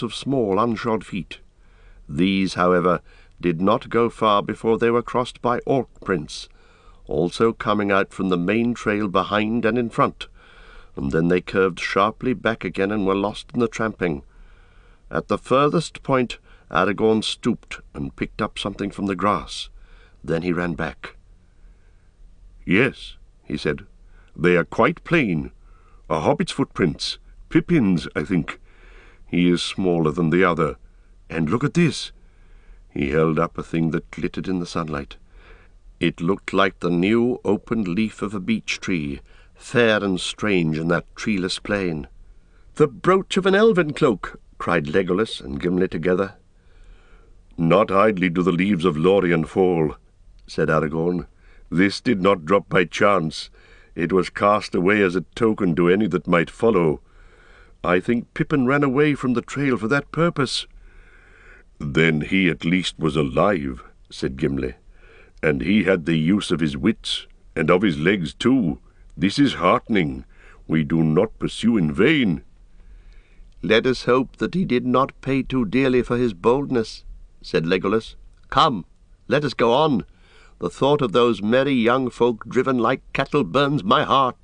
of small, unshod feet. These, however, did not go far before they were crossed by orc prints, also coming out from the main trail behind and in front, and then they curved sharply back again and were lost in the tramping. At the furthest point, Aragorn stooped and picked up something from the grass. Then he ran back. "Yes," he said, "they are quite plain. A hobbit's footprints. Pippin's, I think. He is smaller than the other. And look at this." He held up a thing that glittered in the sunlight. It looked like the new opened leaf of a beech tree, fair and strange in that treeless plain. "The brooch of an elven cloak!" cried Legolas and Gimli together. "Not idly do the leaves of Lorien fall," said Aragorn. "This did not drop by chance. It was cast away as a token to any that might follow. I think Pippin ran away from the trail for that purpose." "Then he at least was alive," said Gimli, "and he had the use of his wits, and of his legs too. This is heartening. We do not pursue in vain." "Let us hope that he did not pay too dearly for his boldness," said Legolas. "Come, let us go on. The thought of those merry young folk driven like cattle burns my heart."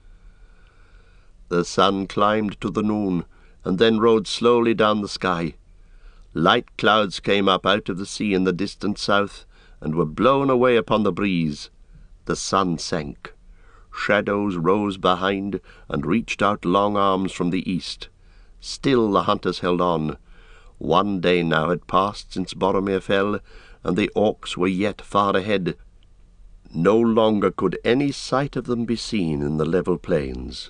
The sun climbed to the noon, and then rode slowly down the sky. Light clouds came up out of the sea in the distant south, and were blown away upon the breeze. The sun sank. Shadows rose behind, and reached out long arms from the east. Still the hunters held on. One day now had passed since Boromir fell, and the orcs were yet far ahead. No longer could any sight of them be seen in the level plains.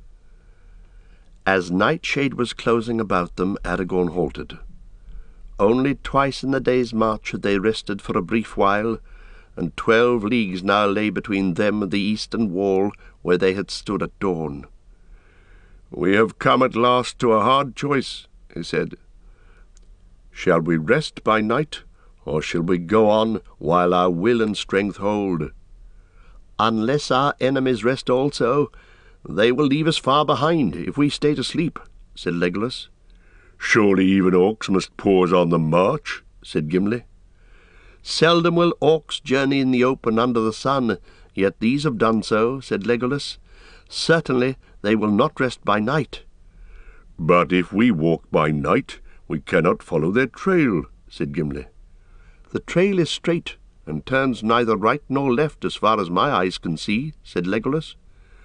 As nightshade was closing about them, Aragorn halted. Only twice in the day's march had they rested for a brief while, and 12 leagues now lay between them and the eastern wall where they had stood at dawn. "We have come at last to a hard choice," he said. "Shall we rest by night, or shall we go on while our will and strength hold?" "Unless our enemies rest also, they will leave us far behind if we stay to sleep," said Legolas. "Surely even orcs must pause on the march," said Gimli. "Seldom will orcs journey in the open under the sun, yet these have done so," said Legolas. "Certainly they will not rest by night." "But if we walk by night, we cannot follow their trail," said Gimli. "The trail is straight, and turns neither right nor left as far as my eyes can see," said Legolas.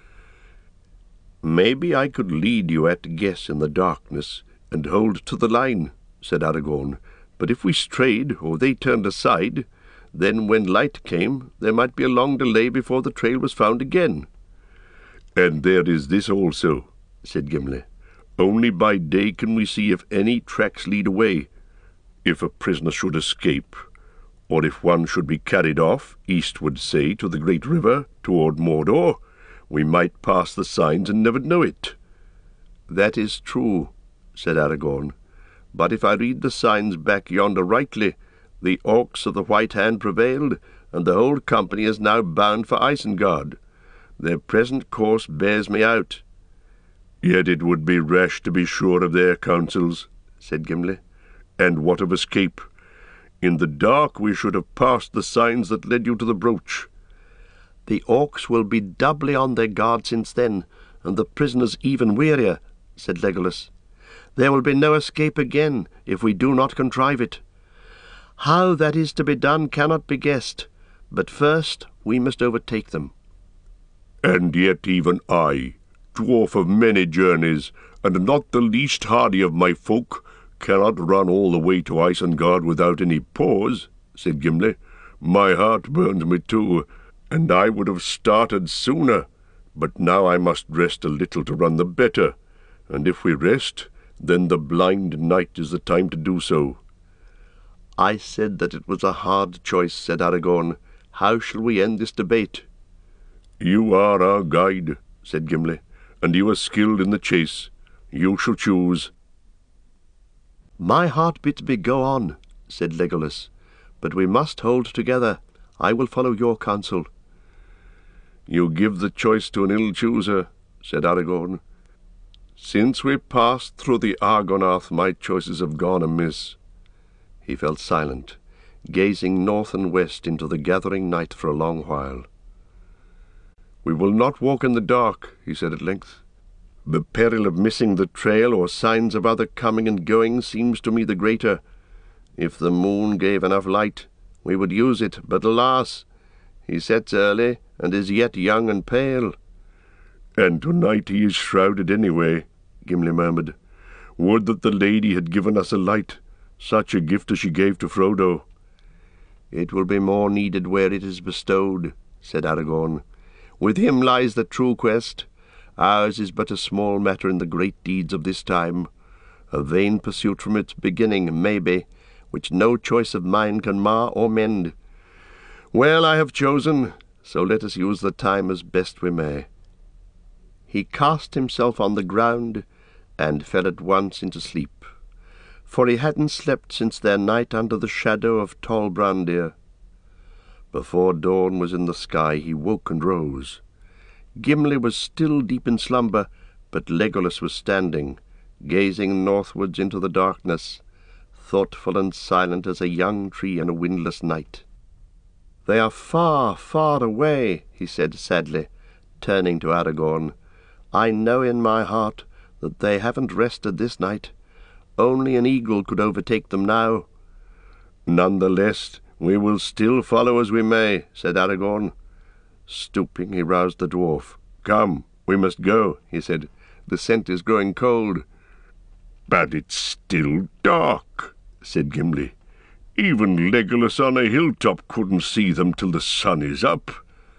"Maybe I could lead you at a guess in the darkness, and hold to the line," said Aragorn. "But if we strayed, or they turned aside, then when light came, there might be a long delay before the trail was found again." "And there is this also," said Gimli. "Only by day can we see if any tracks lead away. If a prisoner should escape, or if one should be carried off, eastward, say, to the great river, toward Mordor, we might pass the signs and never know it." "That is true," said Aragorn. "But if I read the signs back yonder rightly, the orcs of the White Hand prevailed, and the whole company is now bound for Isengard. Their present course bears me out." "Yet it would be rash to be sure of their counsels," said Gimli. "And what of escape? In the dark we should have passed the signs that led you to the brooch." "The orcs will be doubly on their guard since then, and the prisoners even wearier," said Legolas. "There will be no escape again if we do not contrive it. How that is to be done cannot be guessed, but first we must overtake them." "And yet even I, dwarf of many journeys, and not the least hardy of my folk, cannot run all the way to Isengard without any pause," said Gimli. "My heart burns me too, and I would have started sooner, but now I must rest a little to run the better, and if we rest, then the blind night is the time to do so." "I said that it was a hard choice," said Aragorn. "How shall we end this debate?" "You are our guide," said Gimli, "and you are skilled in the chase. You shall choose." "My heart bids me go on," said Legolas, "but we must hold together. I will follow your counsel." "You give the choice to an ill-chooser," said Aragorn. Since we passed through the Argonath, my choices have gone amiss." He fell silent, gazing north and west into the gathering night for a long while. "We will not walk in the dark," he said at length. "The peril of missing the trail or signs of other coming and going seems to me the greater. If the moon gave enough light, we would use it, but alas, he sets early and is yet young and pale." "And tonight he is shrouded anyway," Gimli murmured. "Would that the lady had given us a light, such a gift as she gave to Frodo." "It will be more needed where it is bestowed," said Aragorn. "With him lies the true quest. Ours is but a small matter in the great deeds of this time. A vain pursuit from its beginning, maybe, which no choice of mine can mar or mend. Well, I have chosen, so let us use the time as best we may." He cast himself on the ground and fell at once into sleep, for he hadn't slept since their night under the shadow of Tol Brandir. Before dawn was in the sky he woke and rose. Gimli was still deep in slumber, but Legolas was standing, gazing northwards into the darkness, thoughtful and silent as a young tree in a windless night. "They are far, far away," he said sadly, turning to Aragorn. "I know in my heart that they haven't rested this night. Only an eagle could overtake them now." "None the less, we will still follow as we may," said Aragorn. Stooping, he roused the dwarf. "Come, we must go," he said. "The scent is growing cold." "But it's still dark," said Gimli. "Even Legolas on a hilltop couldn't see them till the sun is up."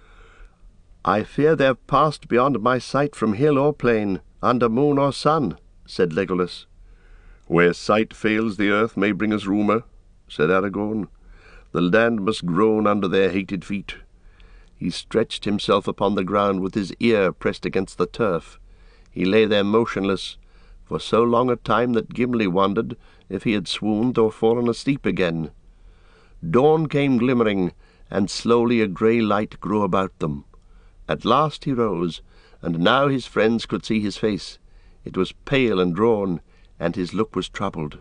"I fear they've passed beyond my sight from hill or plain, under moon or sun," said Legolas. "Where sight fails the earth may bring us rumour," said Aragorn. "The land must groan under their hated feet." He stretched himself upon the ground with his ear pressed against the turf. He lay there motionless, for so long a time that Gimli wondered if he had swooned or fallen asleep again. Dawn came glimmering, and slowly a grey light grew about them. At last he rose, and now his friends could see his face. It was pale and drawn, and his look was troubled.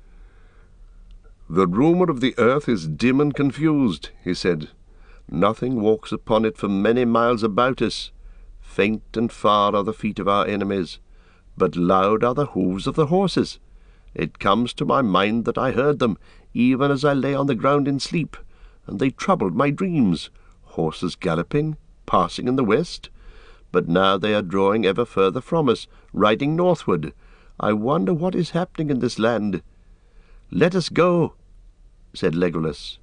"The rumour of the earth is dim and confused," he said. "Nothing walks upon it for many miles about us. Faint and far are the feet of our enemies, but loud are the hoofs of the horses. It comes to my mind that I heard them, even as I lay on the ground in sleep, and they troubled my dreams. Horses galloping, passing in the west. But now they are drawing ever further from us, riding northward. I wonder what is happening in this land." "Let us go," said Legolas.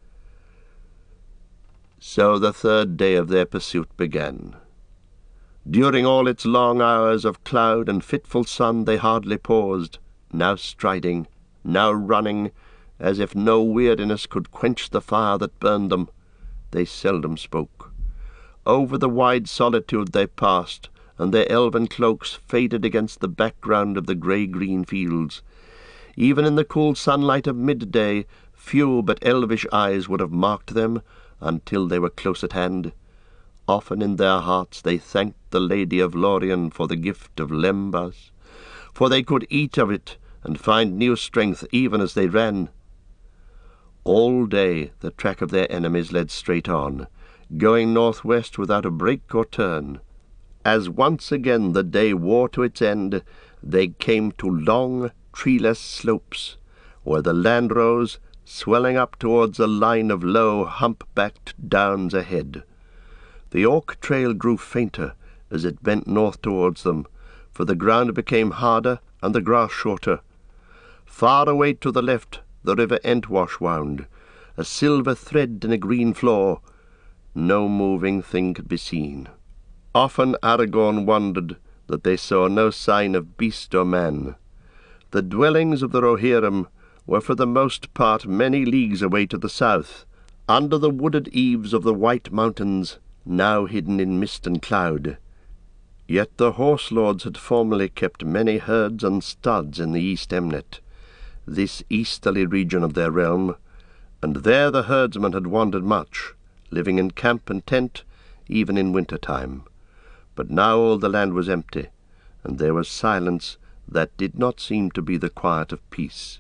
So the third day of their pursuit began. During all its long hours of cloud and fitful sun they hardly paused, now striding, now running, as if no weariness could quench the fire that burned them. They seldom spoke. Over the wide solitude they passed, and their elven cloaks faded against the background of the grey-green fields. Even in the cool sunlight of midday, few but elvish eyes would have marked them until they were close at hand. Often in their hearts they thanked the Lady of Lorien for the gift of Lembas, for they could eat of it and find new strength even as they ran. All day the track of their enemies led straight on, going northwest without a break or turn. As once again the day wore to its end, they came to long, treeless slopes, where the land rose, swelling up towards a line of low, hump-backed downs ahead. The Orc trail grew fainter as it bent north towards them, for the ground became harder and the grass shorter. Far away to the left the river Entwash wound, a silver thread in a green floor. No moving thing could be seen. Often Aragorn wondered that they saw no sign of beast or man. The dwellings of the Rohirrim were for the most part many leagues away to the south, under the wooded eaves of the White Mountains, now hidden in mist and cloud. Yet the horse-lords had formerly kept many herds and studs in the East Emnet, this easterly region of their realm, and there the herdsmen had wandered much, living in camp and tent, even in winter-time. But now all the land was empty, and there was silence that did not seem to be the quiet of peace.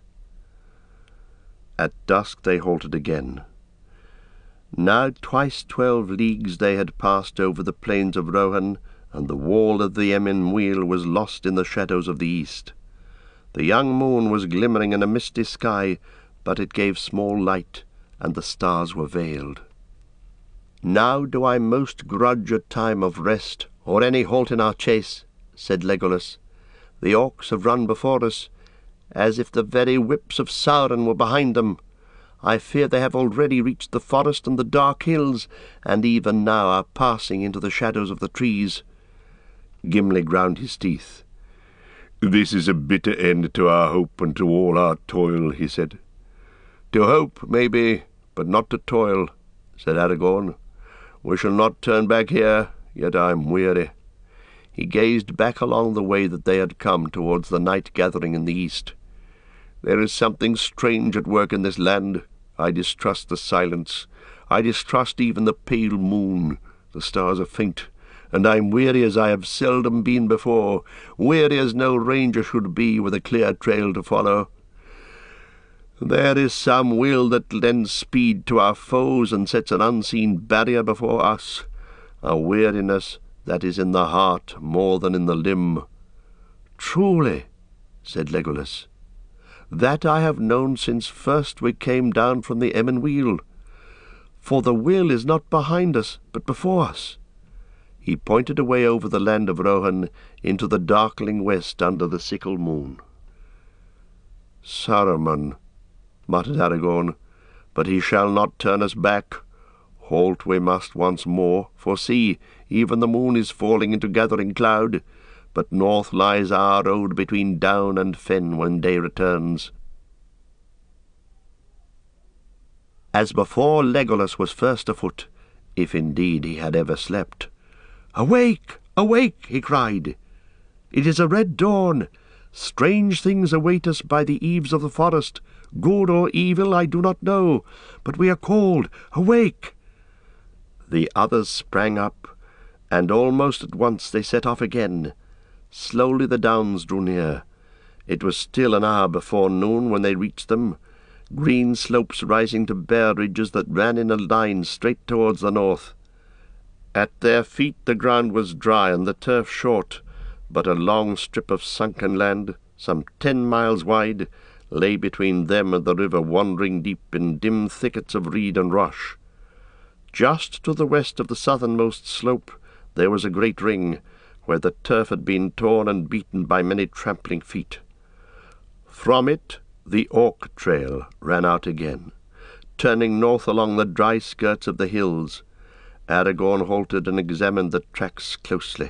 At dusk they halted again. Now twice 12 leagues they had passed over the plains of Rohan, and the wall of the Emyn Muil was lost in the shadows of the east. The young moon was glimmering in a misty sky, but it gave small light, and the stars were veiled. "Now do I most grudge a time of rest, or any halt in our chase," said Legolas. "The orcs have run before us, as if the very whips of Sauron were behind them. I fear they have already reached the forest and the dark hills, and even now are passing into the shadows of the trees." Gimli ground his teeth. "This is a bitter end to our hope and to all our toil," he said. "To hope, maybe, but not to toil," said Aragorn. "We shall not turn back here, yet I am weary." He gazed back along the way that they had come towards the night gathering in the east. "There is something strange at work in this land. I distrust the silence. I distrust even the pale moon. The stars are faint, and I am weary as I have seldom been before, weary as no ranger should be with a clear trail to follow. There is some will that lends speed to our foes and sets an unseen barrier before us, a weariness that is in the heart more than in the limb." "Truly," said Legolas, "that I have known since first we came down from the Emyn Muil. For the will is not behind us, but before us." He pointed away over the land of Rohan into the darkling west under the sickle moon. "Saruman," muttered Aragorn, "but he shall not turn us back. Halt we must once more, for see, even the moon is falling into gathering cloud, but north lies our road between down and fen when day returns." As before, Legolas was first afoot, if indeed he had ever slept. "Awake! Awake!" he cried. "It is a red dawn. Strange things await us by the eaves of the forest. Good or evil I do not know, but we are called. Awake!" The others sprang up, and almost at once they set off again. Slowly the downs drew near. It was still an hour before noon when they reached them, green slopes rising to bare ridges that ran in a line straight towards the north. At their feet the ground was dry and the turf short, but a long strip of sunken land, some 10 miles wide, lay between them and the river, wandering deep in dim thickets of reed and rush. Just to the west of the southernmost slope there was a great ring, where the turf had been torn and beaten by many trampling feet. From it the Orc trail ran out again, turning north along the dry skirts of the hills. Aragorn halted and examined the tracks closely.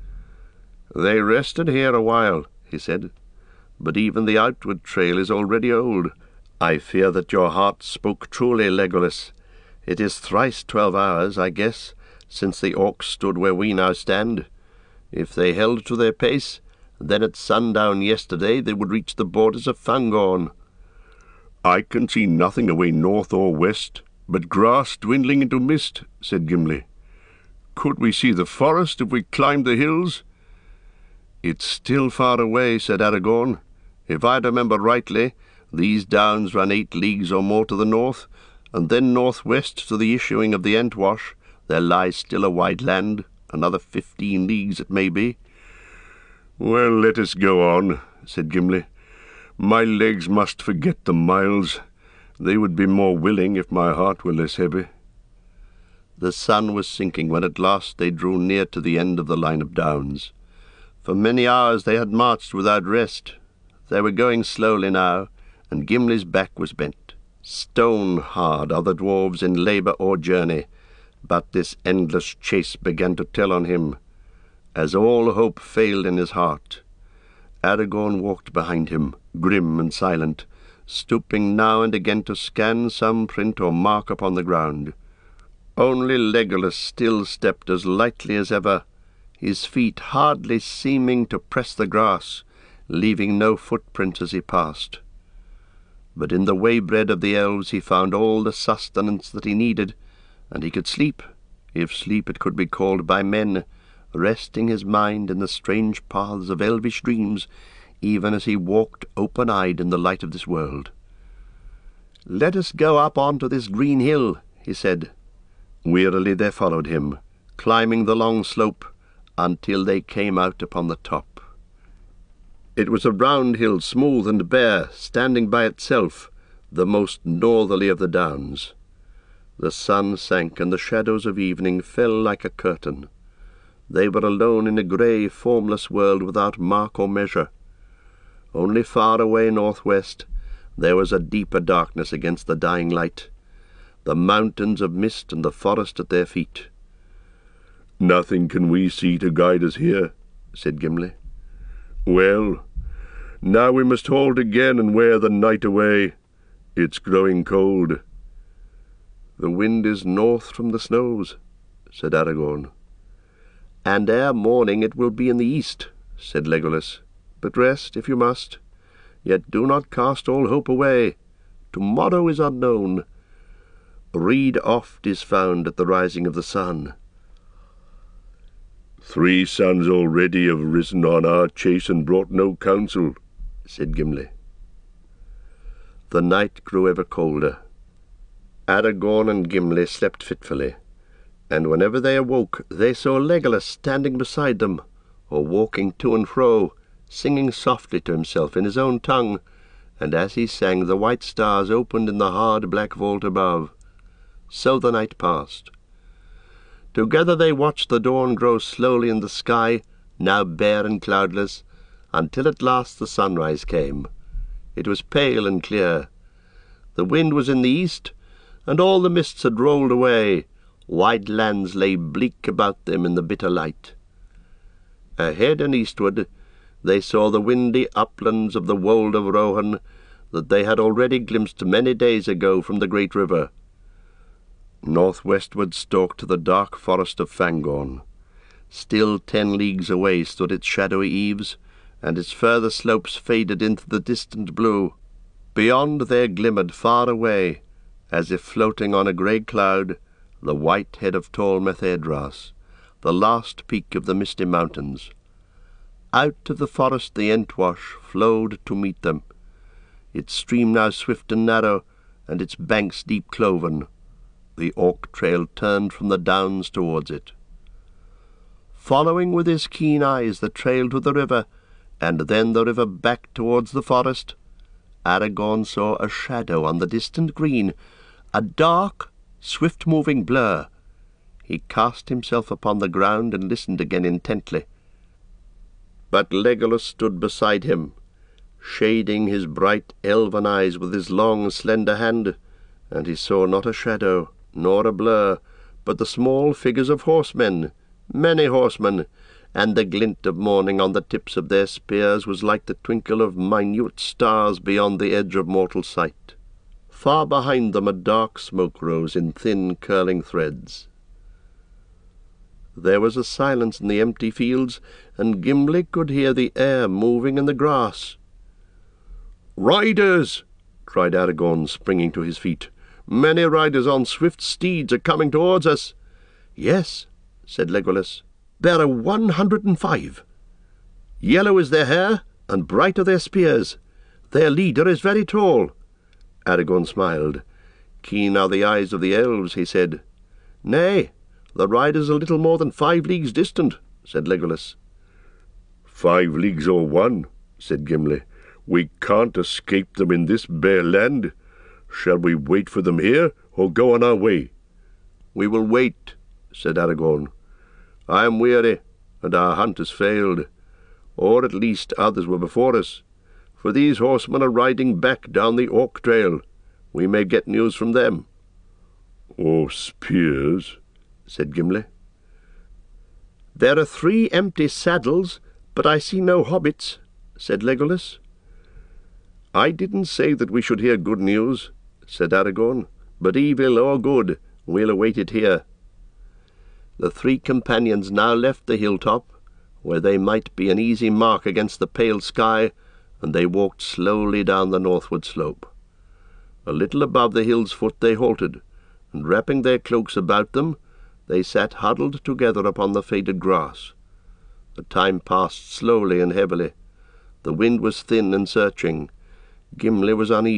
"They rested here a while," he said, "but even the outward trail is already old. I fear that your heart spoke truly, Legolas. It is thrice 12 hours, I guess, since the Orcs stood where we now stand. If they held to their pace, then at sundown yesterday they would reach the borders of Fangorn." "I can see nothing away north or west, but grass dwindling into mist," said Gimli. "Could we see the forest if we climbed the hills?" "It's still far away," said Aragorn. "If I remember rightly, these downs run 8 leagues or more to the north, and then northwest to the issuing of the Entwash there lies still a wide land, another 15 leagues it may be." "Well, let us go on," said Gimli. "My legs must forget the miles. They would be more willing if my heart were less heavy." The sun was sinking when at last they drew near to the end of the line of downs. For many hours they had marched without rest. They were going slowly now, and Gimli's back was bent. Stone-hard are the dwarves in labour or journey, but this endless chase began to tell on him. As all hope failed in his heart, Aragorn walked behind him, grim and silent, stooping now and again to scan some print or mark upon the ground. Only Legolas still stepped as lightly as ever, his feet hardly seeming to press the grass, leaving no footprint as he passed. But in the waybread of the elves he found all the sustenance that he needed, and he could sleep, if sleep it could be called by men, resting his mind in the strange paths of elvish dreams, even as he walked open-eyed in the light of this world. "Let us go up onto this green hill," he said. Wearily they followed him, climbing the long slope until they came out upon the top. It was a round hill, smooth and bare, standing by itself, the most northerly of the downs. The sun sank, and the shadows of evening fell like a curtain. They were alone in a grey, formless world without mark or measure. Only far away northwest there was a deeper darkness against the dying light, the mountains of mist and the forest at their feet. "Nothing can we see to guide us here," said Gimli. "Well, now we must halt again and wear the night away. It's growing cold." "The wind is north from the snows," said Aragorn. "And ere morning it will be in the east," said Legolas. "But rest, if you must. Yet do not cast all hope away. Tomorrow is unknown. Rede oft is found at the rising of the sun." "3 suns already have risen on our chase and brought no counsel," said Gimli. The night grew ever colder. Aragorn and Gimli slept fitfully, and whenever they awoke they saw Legolas standing beside them, or walking to and fro, singing softly to himself in his own tongue, and as he sang the white stars opened in the hard black vault above. So the night passed. Together they watched the dawn grow slowly in the sky, now bare and cloudless, until at last the sunrise came. It was pale and clear. The wind was in the east, and all the mists had rolled away. Wide lands lay bleak about them in the bitter light. Ahead and eastward they saw the windy uplands of the wold of Rohan that they had already glimpsed many days ago from the great river. Northwestward stalked the dark forest of Fangorn. Still 10 leagues away stood its shadowy eaves, and its further slopes faded into the distant blue. Beyond there glimmered far away, as if floating on a grey cloud, the white head of tall Methedras, the last peak of the misty mountains. Out of the forest the Entwash flowed to meet them, its stream now swift and narrow, and its banks deep cloven. The Orc trail turned from the downs towards it. Following with his keen eyes the trail to the river, and then the river back towards the forest, Aragorn saw a shadow on the distant green, a dark, swift-moving blur. He cast himself upon the ground and listened again intently. But Legolas stood beside him, shading his bright elven eyes with his long, slender hand, and he saw not a shadow, nor a blur, but the small figures of horsemen, many horsemen, and the glint of morning on the tips of their spears was like the twinkle of minute stars beyond the edge of mortal sight. Far behind them a dark smoke rose in thin curling threads. There was a silence in the empty fields, and Gimli could hear the air moving in the grass. "Riders!" cried Aragorn, springing to his feet. "Many riders on swift steeds are coming towards us." "Yes," said Legolas, "there are 105. Yellow is their hair, and bright are their spears. Their leader is very tall." Aragorn smiled. "Keen are the eyes of the elves," he said. "Nay, the riders are little more than 5 leagues distant," said Legolas. 5 leagues or 1, said Gimli. "We can't escape them in this bare land. Shall we wait for them here, or go on our way?" "We will wait," said Aragorn. "I am weary, and our hunt has failed. Or at least others were before us, for these horsemen are riding back down the Orc trail. We may get news from them." "Or spears," said Gimli. "There are 3 empty saddles, but I see no hobbits," said Legolas. "I didn't say that we should hear good news," said Aragorn, "but evil or good, we'll await it here." The 3 companions now left the hilltop, where they might be an easy mark against the pale sky, and they walked slowly down the northward slope. A little above the hill's foot they halted, and wrapping their cloaks about them, they sat huddled together upon the faded grass, The time passed slowly and heavily. The wind was thin and searching. Gimli was uneasy.